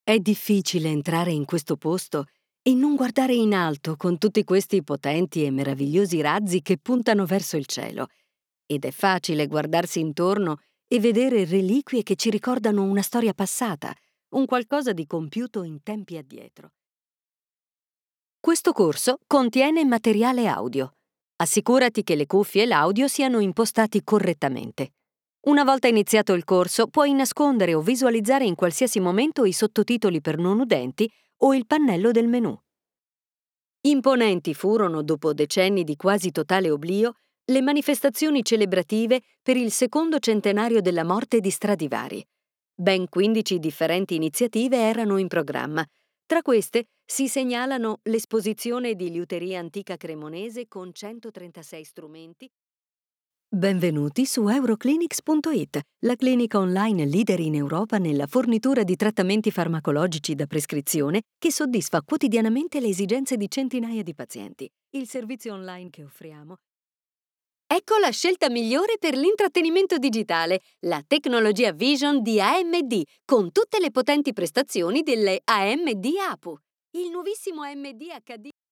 È difficile entrare in questo posto e non guardare in alto con tutti questi potenti e meravigliosi razzi che puntano verso il cielo. Ed è facile guardarsi intorno e vedere reliquie che ci ricordano una storia passata, un qualcosa di compiuto in tempi addietro. Questo corso contiene materiale audio. Assicurati che le cuffie e l'audio siano impostati correttamente. Una volta iniziato il corso, puoi nascondere o visualizzare in qualsiasi momento i sottotitoli per non udenti o il pannello del menù. Imponenti furono, dopo decenni di quasi totale oblio, le manifestazioni celebrative per il secondo centenario della morte di Stradivari. Ben 15 differenti iniziative erano in programma. Tra queste si segnalano l'esposizione di liuteria antica cremonese con 136 strumenti. Benvenuti su Euroclinics.it, la clinica online leader in Europa nella fornitura di trattamenti farmacologici da prescrizione che soddisfa quotidianamente le esigenze di centinaia di pazienti. Il servizio online che offriamo. Ecco la scelta migliore per l'intrattenimento digitale, la tecnologia Vision di AMD, con tutte le potenti prestazioni delle AMD APU. Il nuovissimo AMD HD